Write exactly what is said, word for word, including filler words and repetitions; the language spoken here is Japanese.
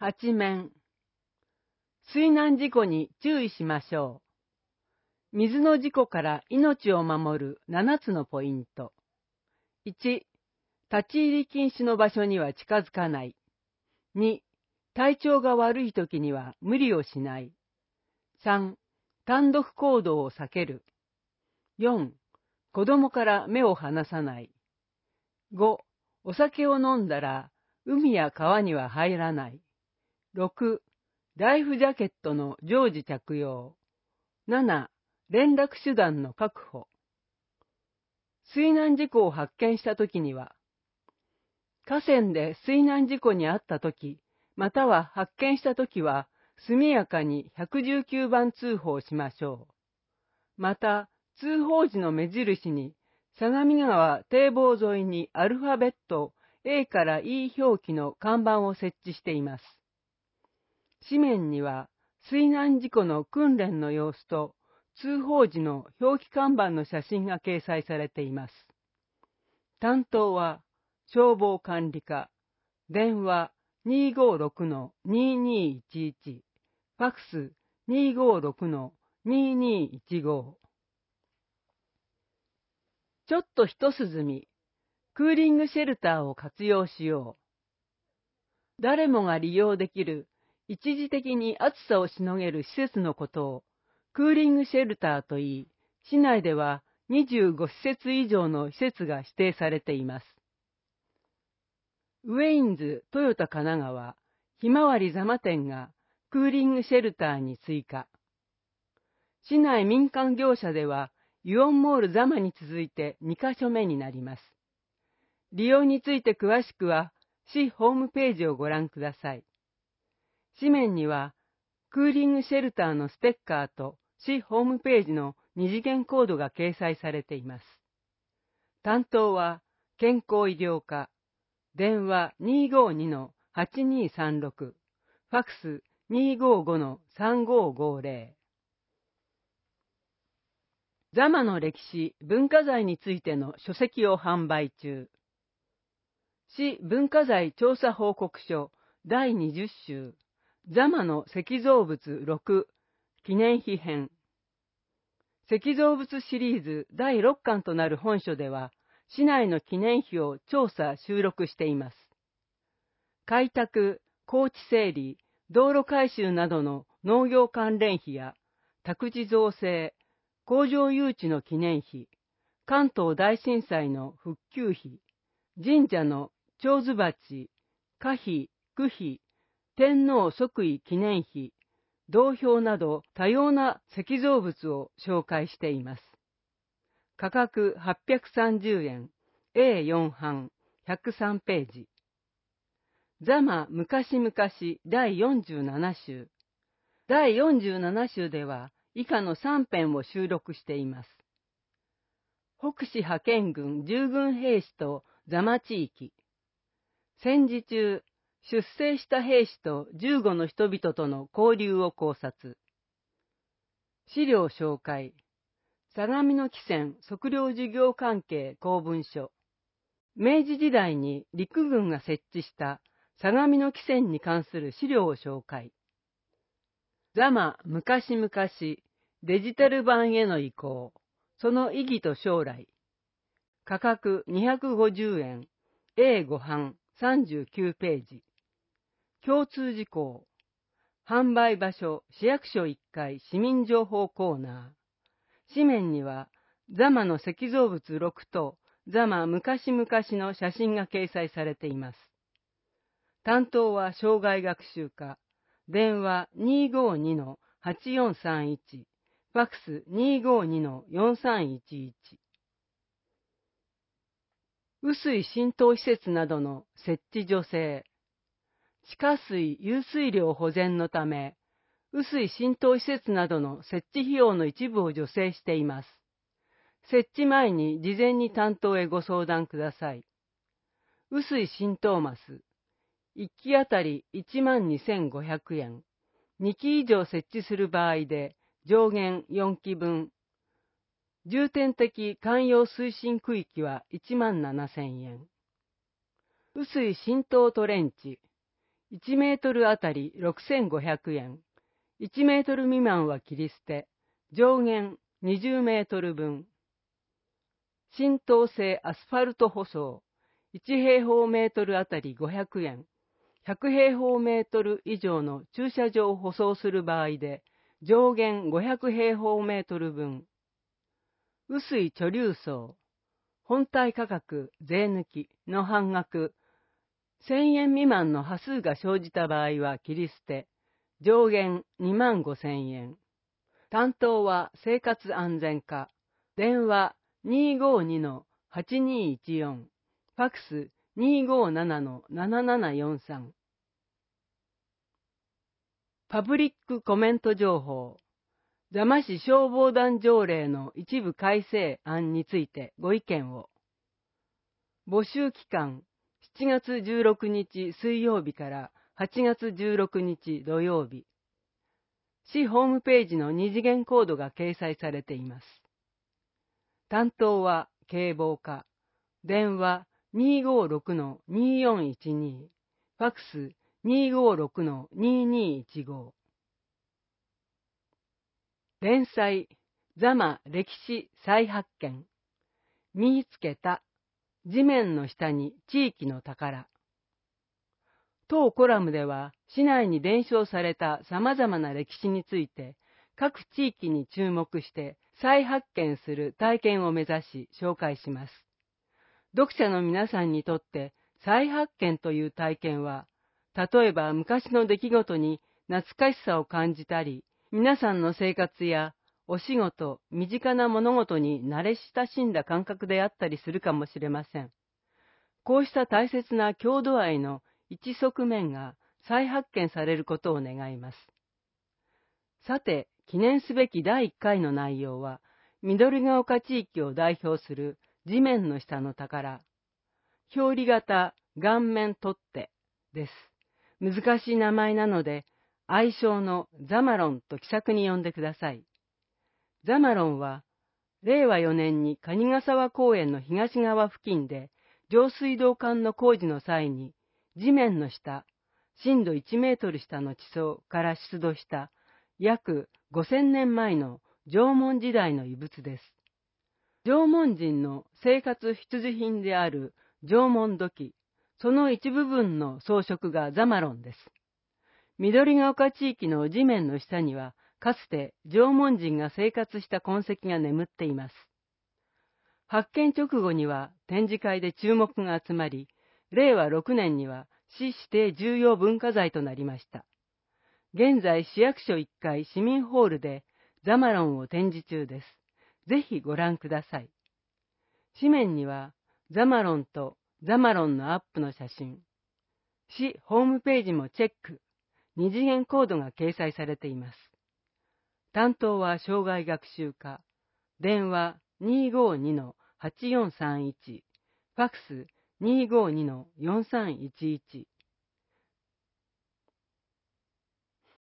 はち面。水難事故に注意しましょう。水の事故から命を守るななつのポイント。いち、立ち入り禁止の場所には近づかない。に、体調が悪い時には無理をしない。さん、単独行動を避ける。よん、子供から目を離さない。ご、お酒を飲んだら海や川には入らない。ろく、ライフジャケットの常時着用。なな、連絡手段の確保。水難事故を発見したときには、河川で水難事故に遭ったとき、または発見したときは、速やかにいちいちきゅうばん通報しましょう。また、通報時の目印に、相模川堤防沿いにアルファベット A から E 表記の看板を設置しています。紙面には、水難事故の訓練の様子と、通報時の表記看板の写真が掲載されています。担当は、消防管理課、電話 にーごーろくのにーにーいちいち、ファックス にーごーろくのにーにーいちご。ちょっと一涼み、クーリングシェルターを活用しよう。誰もが利用できる、一時的に暑さをしのげる施設のことを、クーリングシェルターといい、市内ではにじゅうごしせつ以上の施設が指定されています。ウェインズトヨタ神奈川ひまわり座間店がクーリングシェルターに追加。市内民間業者ではイオンモール座間に続いてにかしょめになります。利用について詳しくは市ホームページをご覧ください。紙面にはクーリングシェルターのステッカーと市ホームページの二次元コードが掲載されています。担当は健康医療課、電話 にーごーにのはちにーさんろく、ファックス にーごーごのさんごーごーぜろ。座間の歴史・文化財についての書籍を販売中。市文化財調査報告書だいにじゅっしゅう、座間の石造物ろく、記念碑編。石造物シリーズだいろっかんとなる本書では、市内の記念碑を調査・収録しています。開拓、高地整理、道路改修などの農業関連費や、宅地造成、工場誘致の記念碑、関東大震災の復旧費、神社の長寿鉢、花碑、区碑、天皇即位記念碑、銅標など多様な石造物を紹介しています。価格はっぴゃくさんじゅうえん、エーよん 版、ひゃくさんページ。座間昔々だいよんじゅうななしゅう。だいよんじゅうななしゅうでは以下のさんぺんを収録しています。北市派遣軍従軍兵士と座間地域。戦時中、出征した兵士とじゅうごの人々との交流を考察。資料紹介。相模の汽船測量事業関係公文書。明治時代に陸軍が設置した相模の汽船に関する資料を紹介。座間昔々デジタル版への移行、その意義と将来。価格にひゃくごじゅうえん、エーご 版さんじゅうきゅうページ。共通事項。販売場所市役所いっかい市民情報コーナー。紙面には座間の石造物ろくと座間昔々の写真が掲載されています。担当は生涯学習課、電話 にーごーにのはちよんさんいち、ファックス にーごーにのよんさんいちいち。雨水浸透施設などの設置助成。地下水・湧水量保全のため、雨水浸透施設などの設置費用の一部を助成しています。設置前に事前に担当へご相談ください。雨水浸透マス。いっきあたりいちまんにせんごひゃくえん。にき以上設置する場合で上限よんきぶん。重点的環用推進区域はいちまんななせんえん。雨水浸透トレンチ。 いちメートルあたりろくせんごひゃくえん。いちメートル未満は切り捨て、上限にじゅうメートルぶん。浸透性アスファルト舗装、いち平方メートルあたりごひゃくえん。ひゃく平方メートル以上の駐車場を舗装する場合で、上限ごひゃく平方メートルぶん。雨水貯留層、本体価格税抜きの半額、せんえん未満の波数が生じた場合は切り捨て、上限にまんごせんえん。担当は生活安全課。電話 にーごーにのはちにーいちよん。ファックス にーごーななのななななよんさん。パブリックコメント情報。座間市消防団条例の一部改正案についてご意見を。募集期間しちがつじゅうろくにち水曜日からはちがつじゅうろくにち土曜日。市ホームページの二次元コードが掲載されています。担当は警防課。電話 にーごーろくのにーよんいちに。ファックス にーごーろくのにーにーいちご。連載座間歴史再発見。見つけた地面の下に地域の宝。当コラムでは市内に伝承された様々な歴史について各地域に注目して再発見する体験を目指し紹介します。読者の皆さんにとって再発見という体験は、例えば昔の出来事に懐かしさを感じたり、皆さんの生活やお仕事、身近な物事に慣れ親しんだ感覚であったりするかもしれません。こうした大切な郷土愛の一側面が再発見されることを願います。さて、記念すべきだいいっかいの内容は、緑が丘地域を代表する地面の下の宝、表裏型顔面取っ手です。難しい名前なので、愛称のザマロンと気さくに呼んでください。ザマロンは、れいわよねんに蟹ヶ沢公園の東側付近で、上水道管の工事の際に、地面の下、深度いちメートル下の地層から出土した約ごせんねんまえの縄文時代の遺物です。縄文人の生活必需品である縄文土器、その一部分の装飾がザマロンです。緑が丘地域の地面の下には、かつて縄文人が生活した痕跡が眠っています。発見直後には展示会で注目が集まり、れいわろくねんには市指定重要文化財となりました。現在市役所いっかい市民ホールでザマロンを展示中です。ぜひご覧ください。紙面にはザマロンとザマロンのアップの写真、市ホームページもチェック、二次元コードが掲載されています。担当は障害学習課、電話 にーごーにのはちよんさんいち、ファックス にーごーにのよんさんいちいち。